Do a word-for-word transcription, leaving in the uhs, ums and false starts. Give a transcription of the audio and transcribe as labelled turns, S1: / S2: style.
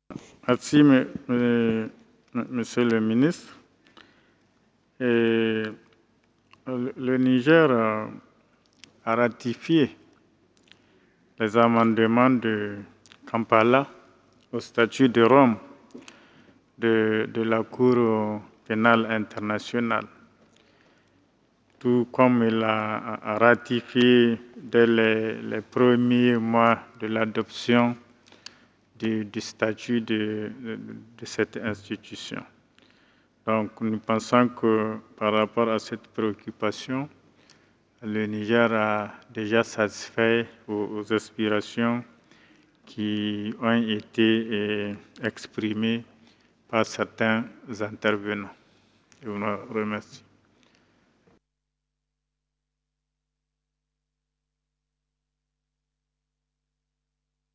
S1: Merci, Monsieur le ministre. Et le Niger a ratifié les amendements de Kampala au statut de Rome de, de la Cour pénale internationale, tout comme il a ratifié dès les, les premiers mois de l'adoption du, du statut de, de, de cette institution. Donc nous pensons que par rapport à cette préoccupation, le Niger a déjà satisfait aux, aux aspirations qui ont été eh, exprimées par certains intervenants. Je vous remercie.